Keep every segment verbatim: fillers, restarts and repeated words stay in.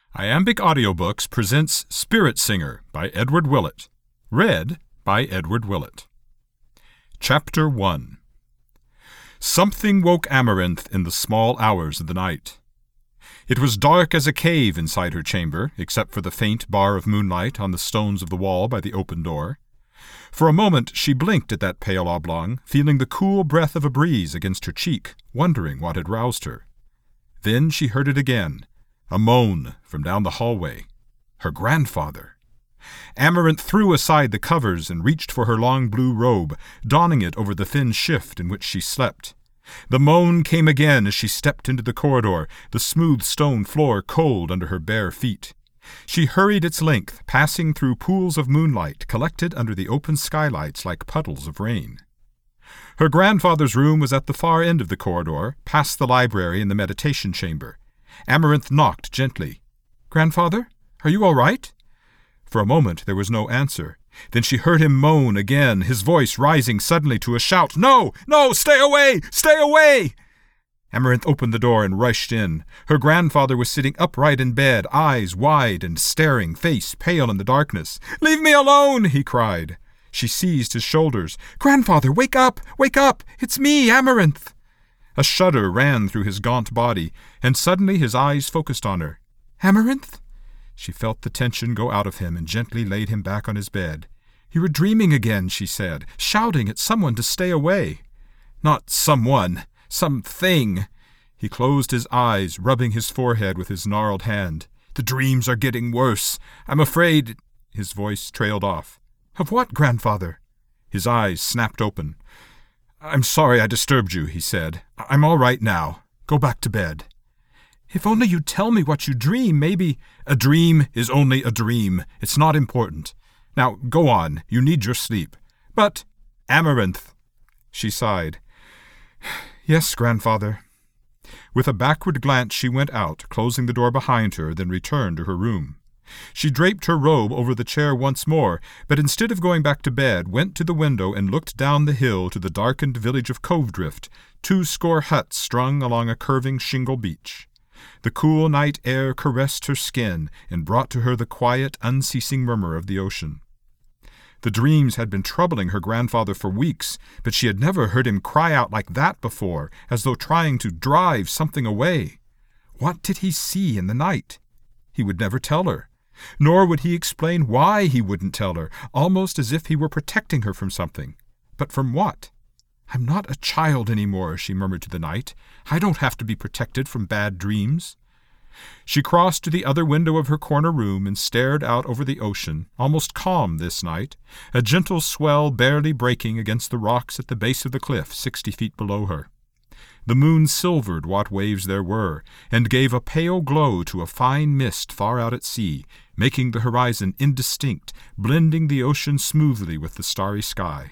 Iambic Audiobooks presents Spirit Singer by Edward Willett. Read by Edward Willett. Chapter one. Something woke Amaranth in the small hours of the night. It was dark as a cave inside her chamber, except for the faint bar of moonlight on the stones of the wall by the open door. For a moment she blinked at that pale oblong, feeling the cool breath of a breeze against her cheek, wondering what had roused her. Then she heard it again. A moan from down the hallway. Her grandfather. Amaranth threw aside the covers and reached for her long blue robe, donning it over the thin shift in which she slept. The moan came again as she stepped into the corridor, the smooth stone floor cold under her bare feet. She hurried its length, passing through pools of moonlight collected under the open skylights like puddles of rain. Her grandfather's room was at the far end of the corridor, past the library and the meditation chamber. Amaranth knocked gently. "Grandfather, are you all right?" For a moment there was no answer. Then she heard him moan again, his voice rising suddenly to a shout. "No! No! Stay away! Stay away!" Amaranth opened the door and rushed in. Her grandfather was sitting upright in bed, eyes wide and staring, face pale in the darkness. "Leave me alone!" he cried. She seized his shoulders. "Grandfather, wake up! Wake up! It's me, Amaranth!" A shudder ran through his gaunt body, and suddenly his eyes focused on her. "Amaranth?" She felt the tension go out of him and gently laid him back on his bed. "You were dreaming again," she said, shouting at someone to stay away. "Not someone, something." He closed his eyes, rubbing his forehead with his gnarled hand. "The dreams are getting worse. I'm afraid—" His voice trailed off. "Of what, grandfather?" His eyes snapped open. "I'm sorry I disturbed you," he said. "I'm all right now. Go back to bed." "If only you'd tell me what you dream, maybe—" "A dream is only a dream. It's not important. Now, go on. You need your sleep." "But—" "Amaranth." She sighed. "Yes, grandfather." With a backward glance she went out, closing the door behind her, then returned to her room. She draped her robe over the chair once more, but instead of going back to bed, went to the window and looked down the hill to the darkened village of Covedrift, two score huts strung along a curving shingle beach. The cool night air caressed her skin and brought to her the quiet, unceasing murmur of the ocean. The dreams had been troubling her grandfather for weeks, but she had never heard him cry out like that before, as though trying to drive something away. What did he see in the night? He would never tell her. Nor would he explain why he wouldn't tell her, almost as if he were protecting her from something. But from what? "I'm not a child any more," she murmured to the night. "I don't have to be protected from bad dreams." She crossed to the other window of her corner room and stared out over the ocean, almost calm this night, a gentle swell barely breaking against the rocks at the base of the cliff sixty feet below her. The moon silvered what waves there were, and gave a pale glow to a fine mist far out at sea, making the horizon indistinct, blending the ocean smoothly with the starry sky.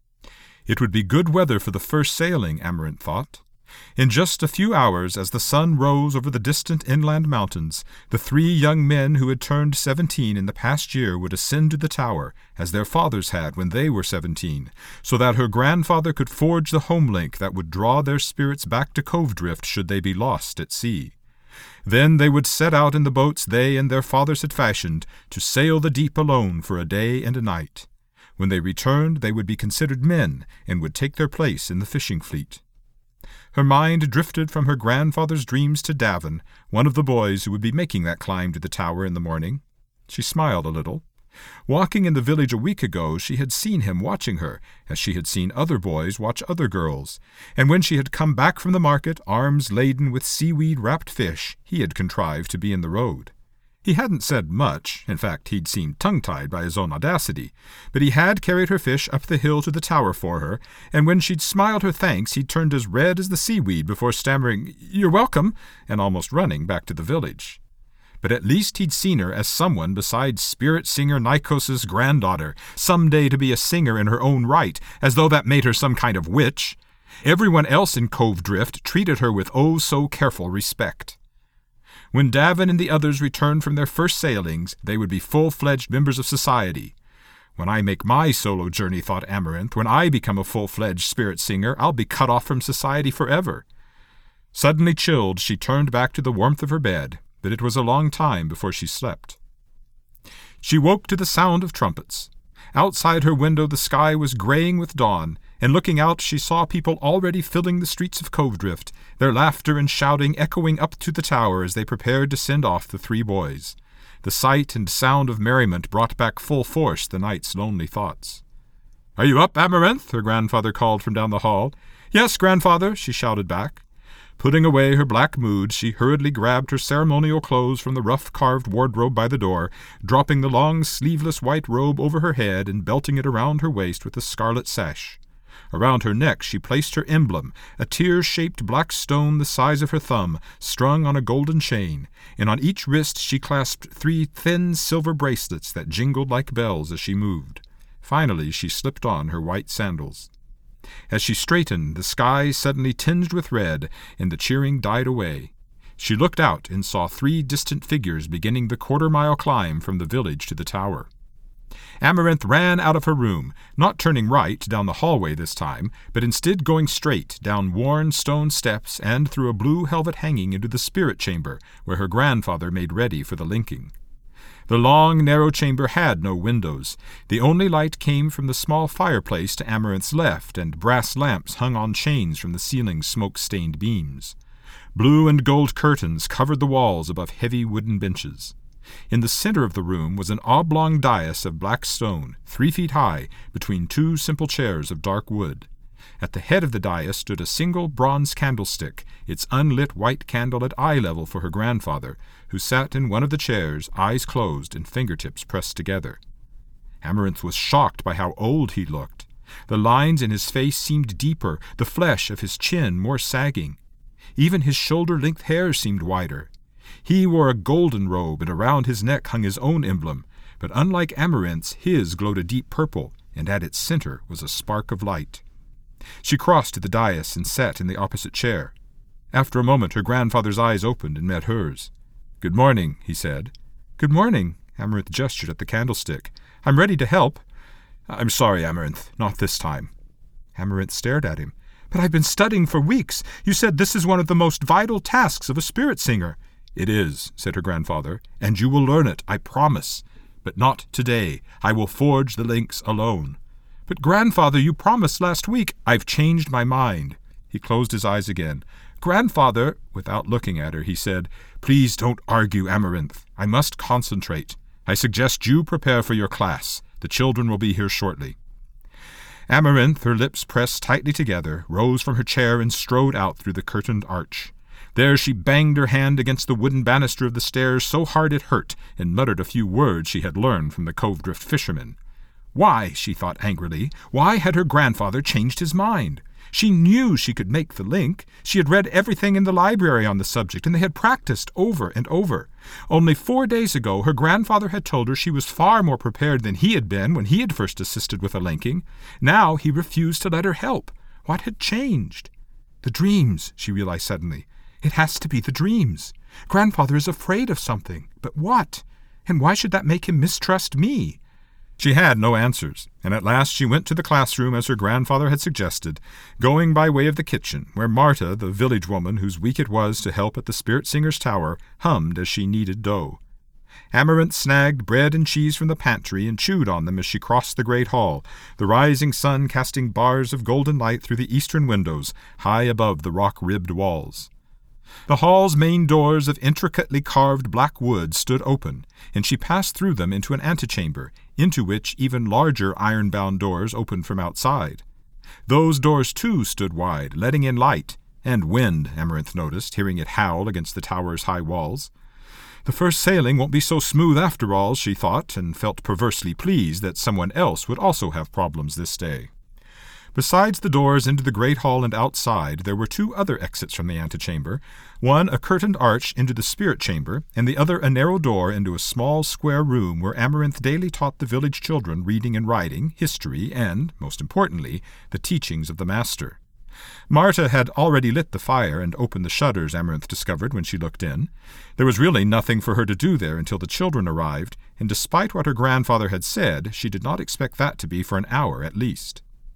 It would be good weather for the first sailing, Amaranth thought. In just a few hours, as the sun rose over the distant inland mountains, the three young men who had turned seventeen in the past year would ascend to the tower, as their fathers had when they were seventeen, so that her grandfather could forge the home link that would draw their spirits back to Covedrift should they be lost at sea. Then they would set out in the boats they and their fathers had fashioned, to sail the deep alone for a day and a night. When they returned, they would be considered men, and would take their place in the fishing fleet. Her mind drifted from her grandfather's dreams to Davin, one of the boys who would be making that climb to the tower in the morning. She smiled a little. Walking in the village a week ago, she had seen him watching her, as she had seen other boys watch other girls, and when she had come back from the market, arms laden with seaweed-wrapped fish, he had contrived to be in the road. He hadn't said much, in fact he'd seemed tongue-tied by his own audacity, but he had carried her fish up the hill to the tower for her, and when she'd smiled her thanks he'd turned as red as the seaweed before stammering, "You're welcome," and almost running back to the village. But at least he'd seen her as someone besides spirit singer Nikos's granddaughter, some day to be a singer in her own right, as though that made her some kind of witch. Everyone else in Covedrift treated her with oh-so-careful respect. When Davin and the others returned from their first sailings, they would be full-fledged members of society. "When I make my solo journey," thought Amaranth, "when I become a full-fledged spirit singer, I'll be cut off from society forever." Suddenly chilled, she turned back to the warmth of her bed, but it was a long time before she slept. She woke to the sound of trumpets. Outside her window the sky was graying with dawn, and looking out she saw people already filling the streets of Covedrift, their laughter and shouting echoing up to the tower as they prepared to send off the three boys. The sight and sound of merriment brought back full force the knight's lonely thoughts. "Are you up, Amaranth?" her grandfather called from down the hall. "Yes, grandfather," she shouted back. Putting away her black mood, she hurriedly grabbed her ceremonial clothes from the rough-carved wardrobe by the door, dropping the long sleeveless white robe over her head and belting it around her waist with a scarlet sash. Around her neck she placed her emblem, a tear-shaped black stone the size of her thumb, strung on a golden chain, and on each wrist she clasped three thin silver bracelets that jingled like bells as she moved. Finally she slipped on her white sandals. As she straightened, the sky suddenly tinged with red, and the cheering died away. She looked out and saw three distant figures beginning the quarter-mile climb from the village to the tower. Amaranth ran out of her room, not turning right down the hallway this time, but instead going straight down worn stone steps and through a blue velvet hanging into the spirit chamber, where her grandfather made ready for the linking. The long, narrow chamber had no windows. The only light came from the small fireplace to Amaranth's left, and brass lamps hung on chains from the ceiling's smoke-stained beams. Blue and gold curtains covered the walls above heavy wooden benches. In the center of the room was an oblong dais of black stone, three feet high, between two simple chairs of dark wood. At the head of the dais stood a single bronze candlestick, its unlit white candle at eye level for her grandfather, who sat in one of the chairs, eyes closed and fingertips pressed together. Amaranth was shocked by how old he looked. The lines in his face seemed deeper, the flesh of his chin more sagging. Even his shoulder-length hair seemed wider. He wore a golden robe, and around his neck hung his own emblem, but unlike Amaranth's, his glowed a deep purple, and at its center was a spark of light. She crossed to the dais and sat in the opposite chair. After a moment her grandfather's eyes opened and met hers. "Good morning," he said. "Good morning," Amaranth gestured at the candlestick. "I'm ready to help." "I'm sorry, Amaranth, not this time." Amaranth stared at him. "But I've been studying for weeks. You said this is one of the most vital tasks of a spirit singer." "It is," said her grandfather, "and you will learn it, I promise. But not today. I will forge the links alone." "But, grandfather, you promised last week." "I've changed my mind." He closed his eyes again. "Grandfather," without looking at her, he said, "Please don't argue, Amaranth. I must concentrate. I suggest you prepare for your class. The children will be here shortly." Amaranth, her lips pressed tightly together, rose from her chair and strode out through the curtained arch. There she banged her hand against the wooden banister of the stairs so hard it hurt, and muttered a few words she had learned from the Covedrift fishermen. Why, she thought angrily, why had her grandfather changed his mind? She knew she could make the link. She had read everything in the library on the subject, and they had practiced over and over. Only four days ago her grandfather had told her she was far more prepared than he had been when he had first assisted with a linking. Now he refused to let her help. What had changed? The dreams, she realized suddenly. It has to be the dreams. Grandfather is afraid of something. But what? And why should that make him mistrust me? She had no answers, and at last she went to the classroom as her grandfather had suggested, going by way of the kitchen, where Marta, the village woman whose week it was to help at the Spirit Singer's tower, hummed as she kneaded dough. Amaranth snagged bread and cheese from the pantry and chewed on them as she crossed the great hall, the rising sun casting bars of golden light through the eastern windows, high above the rock-ribbed walls. The hall's main doors of intricately carved black wood stood open, and she passed through them into an antechamber, into which even larger iron-bound doors opened from outside. Those doors, too, stood wide, letting in light, and wind, Amaranth noticed, hearing it howl against the tower's high walls. The first sailing won't be so smooth after all, she thought, and felt perversely pleased that someone else would also have problems this day. Besides the doors into the great hall and outside, there were two other exits from the antechamber, one a curtained arch into the spirit chamber, and the other a narrow door into a small square room where Amaranth daily taught the village children reading and writing, history, and, most importantly, the teachings of the master. Marta had already lit the fire and opened the shutters, Amaranth discovered when she looked in. There was really nothing for her to do there until the children arrived, and despite what her grandfather had said, she did not expect that to be for an hour at least.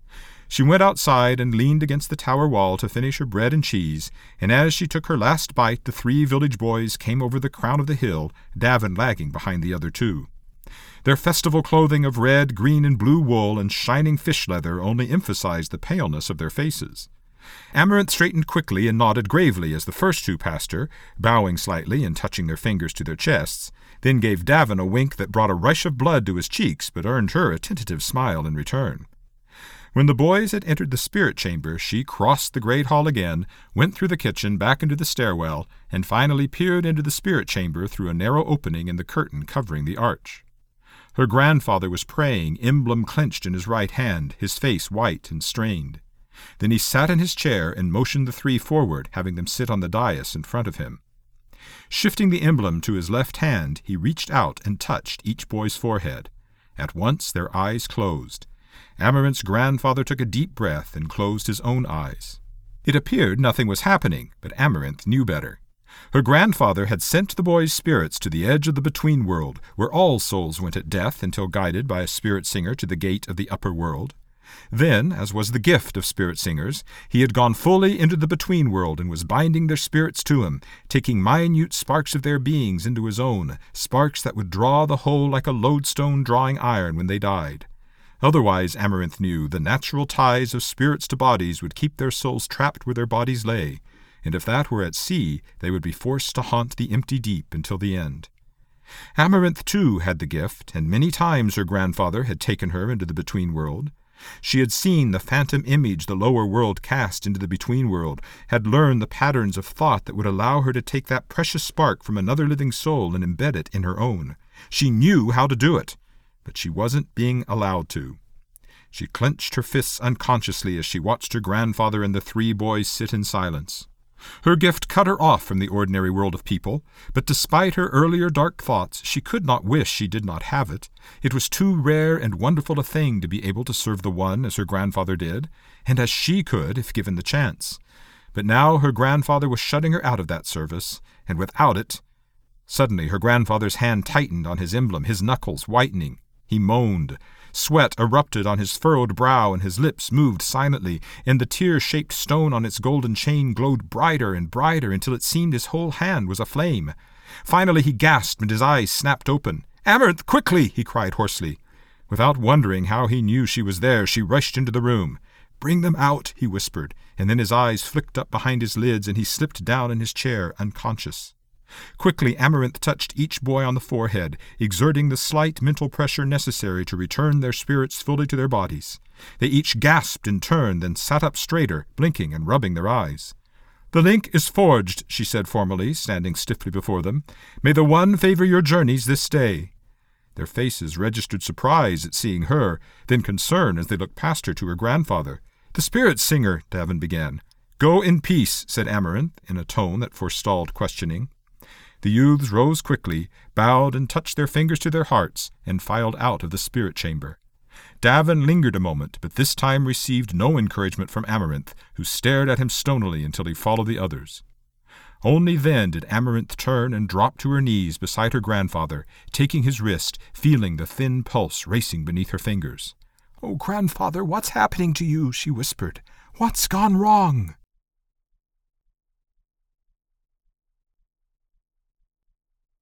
She went outside and leaned against the tower wall to finish her bread and cheese, and as she took her last bite the three village boys came over the crown of the hill, Davin lagging behind the other two. Their festival clothing of red, green, and blue wool and shining fish leather only emphasized the paleness of their faces. Amaranth straightened quickly and nodded gravely as the first two passed her, bowing slightly and touching their fingers to their chests, then gave Davin a wink that brought a rush of blood to his cheeks but earned her a tentative smile in return. When the boys had entered the spirit chamber, she crossed the great hall again, went through the kitchen, back into the stairwell, and finally peered into the spirit chamber through a narrow opening in the curtain covering the arch. Her grandfather was praying, emblem clenched in his right hand, his face white and strained. Then he sat in his chair and motioned the three forward, having them sit on the dais in front of him. Shifting the emblem to his left hand, he reached out and touched each boy's forehead. At once their eyes closed. Amaranth's grandfather took a deep breath and closed his own eyes. It appeared nothing was happening, but Amaranth knew better. Her grandfather had sent the boys' spirits to the edge of the between world, where all souls went at death until guided by a spirit singer to the gate of the upper world. Then, as was the gift of spirit singers, he had gone fully into the between world and was binding their spirits to him, taking minute sparks of their beings into his own, sparks that would draw the whole like a lodestone drawing iron when they died. Otherwise, Amaranth knew, the natural ties of spirits to bodies would keep their souls trapped where their bodies lay, and if that were at sea, they would be forced to haunt the empty deep until the end. Amaranth, too, had the gift, and many times her grandfather had taken her into the between world. She had seen the phantom image the lower world cast into the between world, had learned the patterns of thought that would allow her to take that precious spark from another living soul and embed it in her own. She knew how to do it, but she wasn't being allowed to. She clenched her fists unconsciously as she watched her grandfather and the three boys sit in silence. Her gift cut her off from the ordinary world of people, but despite her earlier dark thoughts, she could not wish she did not have it. It was too rare and wonderful a thing to be able to serve the One as her grandfather did, and as she could if given the chance. But now her grandfather was shutting her out of that service, and without it— Suddenly her grandfather's hand tightened on his emblem, his knuckles whitening. He moaned. Sweat erupted on his furrowed brow, and his lips moved silently, and the tear-shaped stone on its golden chain glowed brighter and brighter until it seemed his whole hand was aflame. Finally he gasped, and his eyes snapped open. "Amaranth, quickly!" he cried hoarsely. Without wondering how he knew she was there, she rushed into the room. "Bring them out," he whispered, and then his eyes flicked up behind his lids, and he slipped down in his chair, unconscious. Quickly Amaranth touched each boy on the forehead, exerting the slight mental pressure necessary to return their spirits fully to their bodies. They each gasped in turn, then sat up straighter, blinking and rubbing their eyes. "The link is forged," she said formally, standing stiffly before them. "May the One favor your journeys this day." Their faces registered surprise at seeing her, then concern as they looked past her to her grandfather. "The spirit singer," Davin began. "Go in peace," said Amaranth, in a tone that forestalled questioning. The youths rose quickly, bowed and touched their fingers to their hearts, and filed out of the spirit chamber. Davin lingered a moment, but this time received no encouragement from Amaranth, who stared at him stonily until he followed the others. Only then did Amaranth turn and drop to her knees beside her grandfather, taking his wrist, feeling the thin pulse racing beneath her fingers. "Oh, grandfather, what's happening to you?" she whispered. "What's gone wrong?"